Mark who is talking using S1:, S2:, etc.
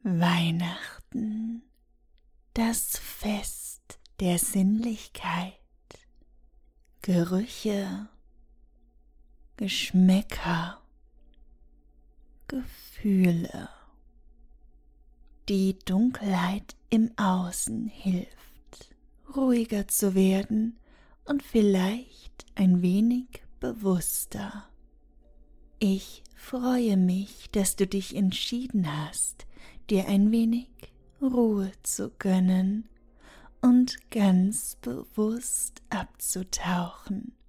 S1: Weihnachten, das Fest der Sinnlichkeit, Gerüche, Geschmäcker, Gefühle. Die Dunkelheit im Außen hilft, ruhiger zu werden und vielleicht ein wenig bewusster. Ich freue mich, dass du dich entschieden hast, dir ein wenig Ruhe zu gönnen und ganz bewusst abzutauchen